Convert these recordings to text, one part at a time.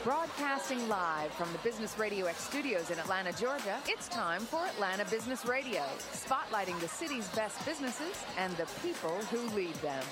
Broadcasting live from the Business Radio X studios in Atlanta, Georgia, it's time for Atlanta Business Radio, spotlighting the city's best businesses and the people who lead them.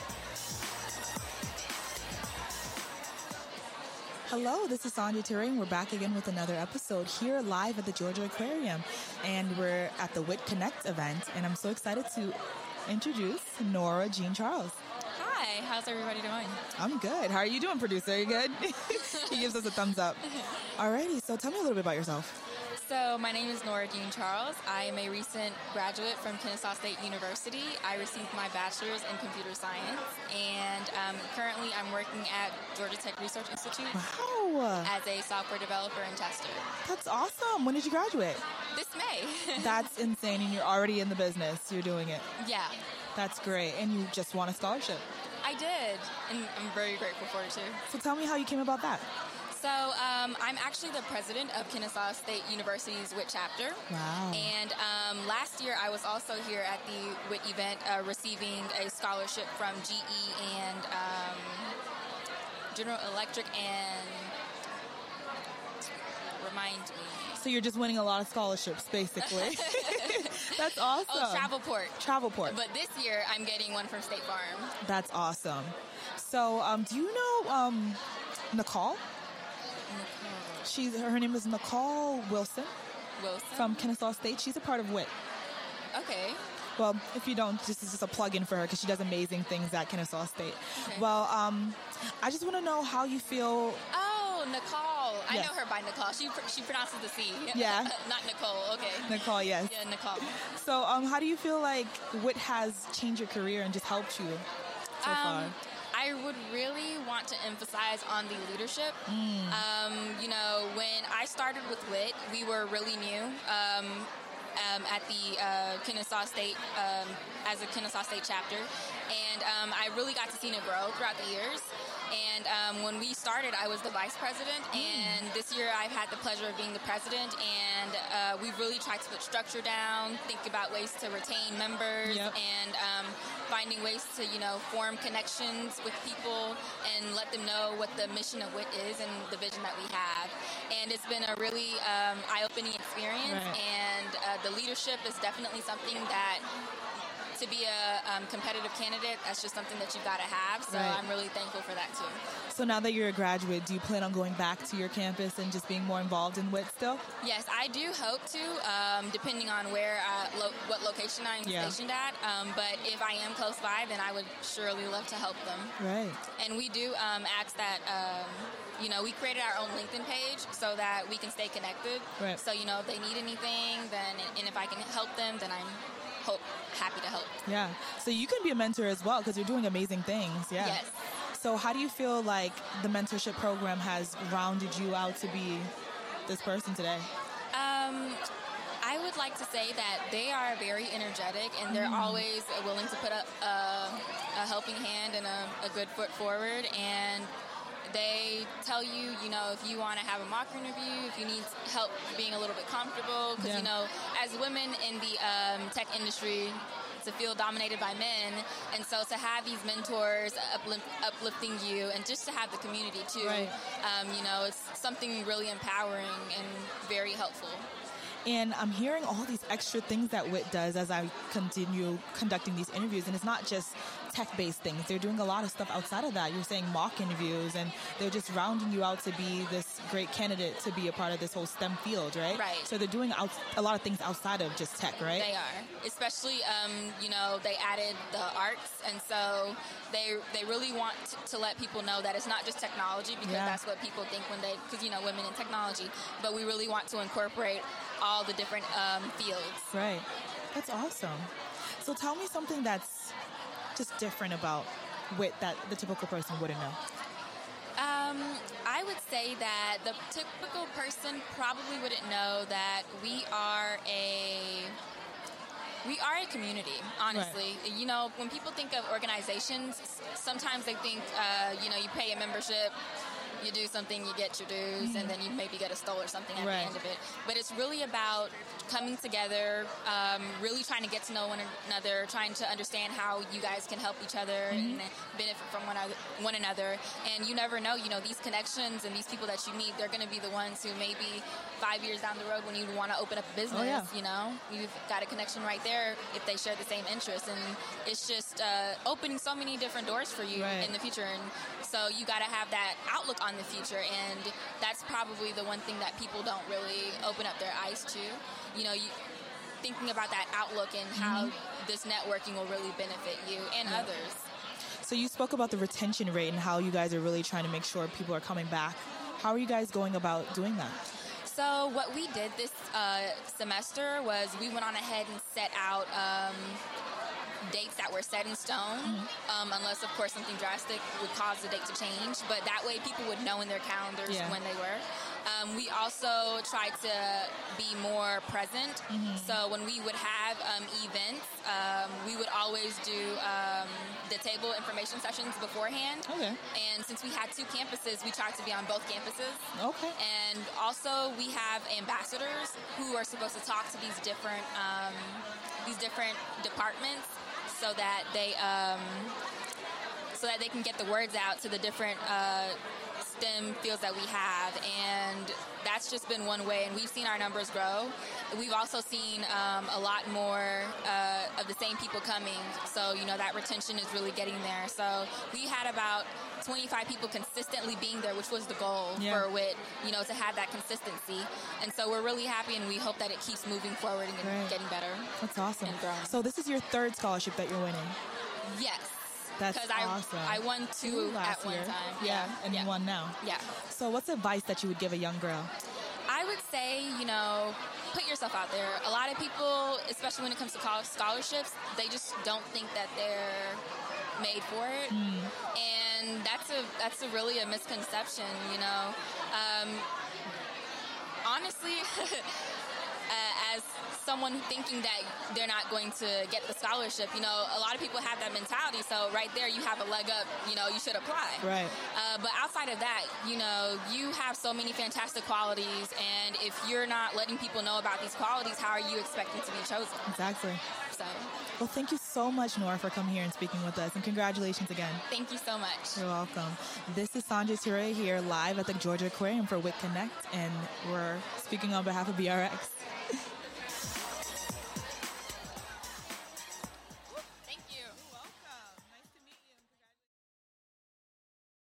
Hello, this is Sandhya Turing. We're back again with another episode here live at the Georgia Aquarium. And we're at the WIT Connect event. And I'm so excited to introduce Nora Jean Charles. Hi, how's everybody doing? I'm good. How are you doing, producer? Are you good? He gives us a thumbs up. Alrighty, so tell me a little bit about yourself. So my name is Nora Jean Charles. I am a recent graduate from Kennesaw State University. I received my bachelor's in computer science, and currently I'm working at Georgia Tech Research Institute as a software developer and tester. That's awesome. When did you graduate? This May. That's insane, and you're already in the business. You're doing it. Yeah. That's great, and you just won a scholarship. I did, and I'm very grateful for it too. So tell me how you came about that. So I'm actually the president of Kennesaw State University's WIT chapter. Wow. And last year I was also here at the WIT event receiving a scholarship from GE and General Electric and remind me. So you're just winning a lot of scholarships, basically. That's awesome. Oh, Travelport. Travelport. But this year I'm getting one from State Farm. That's awesome. So do you know Nicole? Her name is Nicole Wilson from Kennesaw State. She's a part of WIT. Okay. Well, if you don't, this is just a plug-in for her because she does amazing things at Kennesaw State. Okay. Well, I just want to know how you feel. Oh, Nicole. Yes. I know her by Nicole. She pronounces the C. Yeah. Not Nicole. Okay. Nicole, yes. Yeah, Nicole. So how do you feel like WIT has changed your career and just helped you so far? I would really want to emphasize on the leadership. You know, when I started with WIT, we were really new at the Kennesaw State, as a Kennesaw State chapter. And I really got to see it grow throughout the years. And when we started, I was the vice president. And this year I've had the pleasure of being the president. And we've really tried to put structure down, think about ways to retain members, and finding ways to, you know, form connections with people and let them know what the mission of WIT is and the vision that we have. And it's been a really eye-opening experience. Right. And the leadership is definitely something that, to be a competitive candidate, that's just something that you've got to have. So Right. I'm really thankful for that too. So now that you're a graduate, do you plan on going back to your campus and just being more involved in WIT still? Yes, I do hope to, depending on where, what location I'm stationed at. But if I am close by, then I would surely love to help them. Right. And we do ask that, you know, we created our own LinkedIn page so that we can stay connected. Right. So, you know, if they need anything, then, and if I can help them, then I'm happy to help. Yeah. So you can be a mentor as well because you're doing amazing things. Yeah. Yes. So how do you feel like the mentorship program has rounded you out to be this person today? I would like to say that they are very energetic and they're always willing to put up a helping hand and a good foot forward. And they tell you, you know, if you want to have a mock interview, if you need help being a little bit comfortable, because, you know, as women in the tech industry, it's a field dominated by men, and so to have these mentors uplifting you and just to have the community too, Right. You know, it's something really empowering and very helpful. And I'm hearing all these extra things that WIT does as I continue conducting these interviews. And it's not just tech-based things. They're doing a lot of stuff outside of that. You're saying mock interviews, and they're just rounding you out to be this great candidate to be a part of this whole STEM field, right? Right. So they're doing a lot of things outside of just tech, right? They are. Especially, you know, they added the arts, and so they really want to let people know that it's not just technology, because that's what people think when they, because, you know, women in technology, but we really want to incorporate all the different fields. Right. That's awesome. So tell me something that's just different about WIT that the typical person wouldn't know. I would say that the typical person probably wouldn't know that we are a community, honestly. Right. You know, when people think of organizations, sometimes they think, you know, you pay a membership, you do something, you get your dues, and then you maybe get a stole or something at the end of it. But it's really about coming together, really trying to get to know one another, trying to understand how you guys can help each other and benefit from one another. And you never know, these connections and these people that you meet, they're going to be the ones who maybe 5 years down the road when you want to open up a business, you've got a connection right there if they share the same interests. And it's just opening so many different doors for you in the future. And so you got to have that outlook on the future. And that's probably the one thing that people don't really open up their eyes to. Thinking about that outlook and how this networking will really benefit you and others. So you spoke about the retention rate and how you guys are really trying to make sure people are coming back. How are you guys going about doing that? So what we did this semester was we went on ahead and set out dates that were set in stone, unless, of course, something drastic would cause the date to change. But that way people would know in their calendars when they were. We also tried to be more present. So when we would have events, we would always do the table information sessions beforehand. Okay. And since we had 2 campuses, we tried to be on both campuses. Okay. And also we have ambassadors who are supposed to talk to these different departments so that they can get the words out to the different STEM fields that we have, and that's just been one way, and we've seen our numbers grow. We've also seen a lot more of the same people coming, so that retention is really getting there. So we had about 25 people consistently being there, which was the goal for WIT, to have that consistency. And so we're really happy, and we hope that it keeps moving forward and getting better. That's awesome. So this is your 3rd scholarship that you're winning? Yes. That's awesome. I won 2 at one time. Yeah, and you won now. Yeah. So what's advice that you would give a young girl? I would say, put yourself out there. A lot of people, especially when it comes to college scholarships, they just don't think that they're made for it. And that's really a misconception, honestly, as someone thinking that they're not going to get the scholarship, a lot of people have that mentality. So right there, you have a leg up, you should apply. Right. But outside of that, you have so many fantastic qualities. And if you're not letting people know about these qualities, how are you expecting to be chosen? Exactly. So. Well, thank you so much, Nora, for coming here and speaking with us. And congratulations again. Thank you so much. You're welcome. This is Sandra Ture here live at the Georgia Aquarium for WIT Connect. And we're speaking on behalf of BRX.